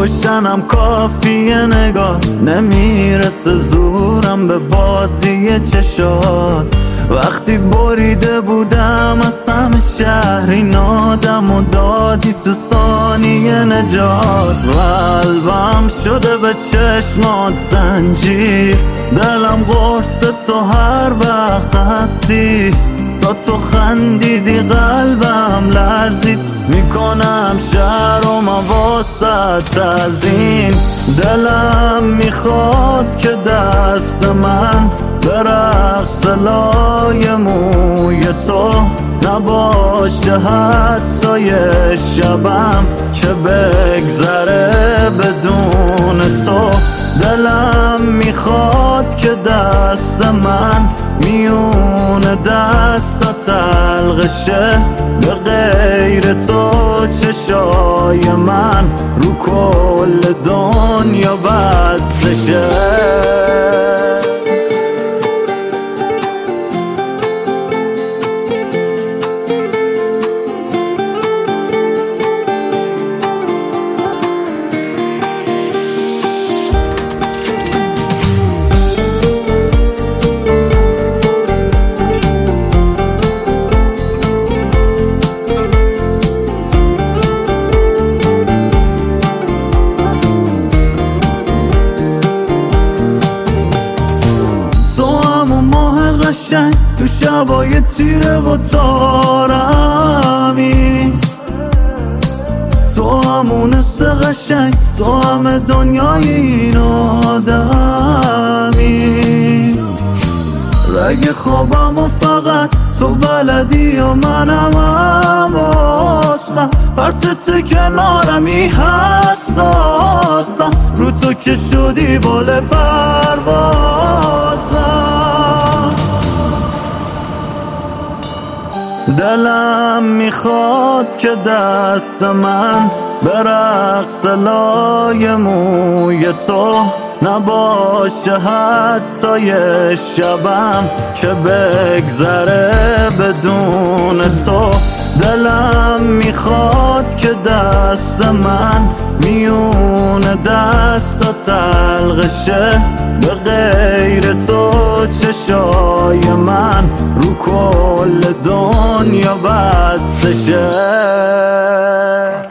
روشنم کافیه نگاه نمیرسه زورم به بازی چشات. وقتی بریده بودم از همه شهر این آدم و دادی تو ثانیه نجات. قلبم شده به چشمات زنجیر، دلم قرص تو هر وقت هستی. تا تو خندیدی قلبم لرزید، میکنم شهر و مواسط از این. دلم میخواد که دست من به رقص لای موی تو نباشه حتی یه شبم که بگذره بدون تو. دلم میخواد که دست من میون دست تلق شه، به غیر تو چشای من رو کل دنیا بسته شه. تو شبای تیره و تارمی، تو همون قشنگ، تو همه دنیای این آدمی. رگ خوابم و فقط تو بلدی و منم حواسم، پرتت کنارمی حساسم، رو تو که شدی بال پروازم. دلم میخواد که دست من به رقص لای موی تو نباشه حتی یه شبم که بگذره بدون تو. دلم میخواد که دست من میون دست تلق شه، به غیر تو چشای من رو کل دنیا بسته شه.